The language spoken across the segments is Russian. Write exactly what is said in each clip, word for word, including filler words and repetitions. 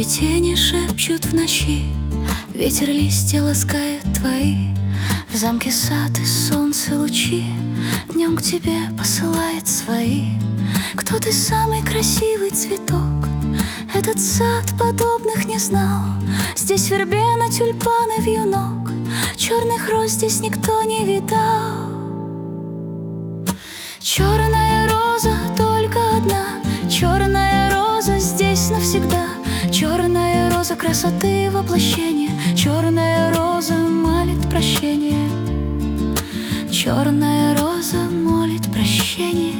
тебе тени шепчут в ночи, ветер листья ласкает твои. В замке сад и солнце лучи днем к тебе посылает свои. Кто ты, самый красивый цветок? Этот сад подобных не знал. Здесь вербена, тюльпаны, вьюнок. Черных роз здесь никто не видал. Черная роза только одна, черная роза здесь навсегда. Черная роза красоты воплощение, черная роза молит прощение. Черная роза молит прощение.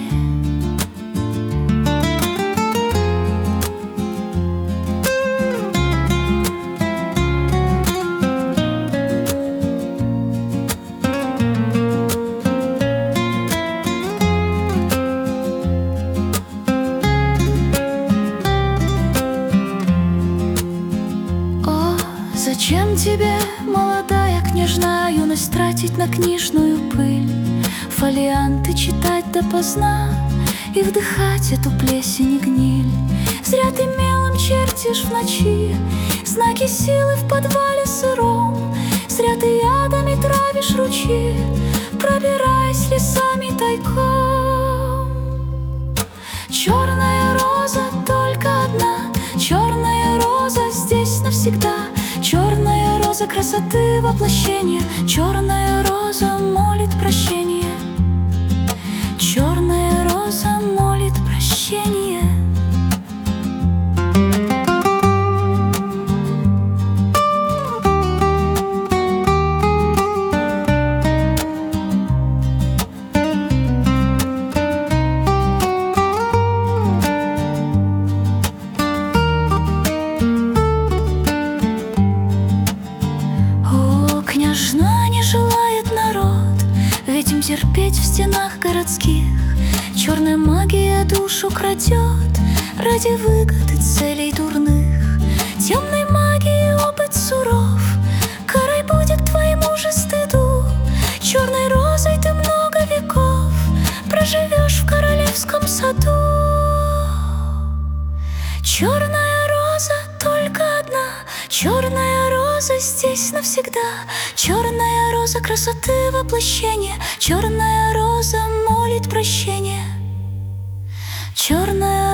Зачем тебе, молодая княжна, юность тратить на книжную пыль, фолианты читать допоздна и вдыхать эту плесень и гниль? Зря ты мелом чертишь в ночи знаки силы в подвале сыром. Зря ты ядами травишь ручьи, пробираясь лесами тайком. Черная роза только одна, черная роза здесь навсегда. Черная роза красоты воплощение, черная роза молит прощение. Черная роза молит прощение. Княжна не желает народ ведь им терпеть в стенах городских. Черная магия душу крадет ради выгоды целей дурных. Темной магии опыт суров, карой будет твоему же стыду. Черной розой ты много веков проживешь в королевском саду. Черная роза только одна, черная роза здесь навсегда. Черная роза красоты воплощение, черная роза молит прощение. Черная